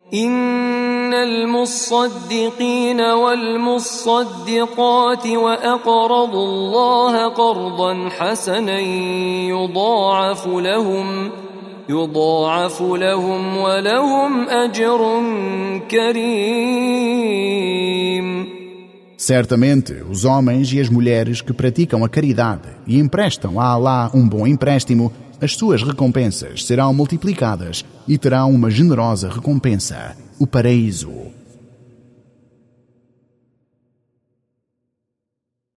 إن المصدقين والمصدقات وأقرضوا الله قرضا حسنا يضاعف لهم ولهم أجر كريم. Certamente, os homens e as mulheres que praticam a caridade e emprestam a Alá um bom empréstimo, as suas recompensas serão multiplicadas e terão uma generosa recompensa, o paraíso.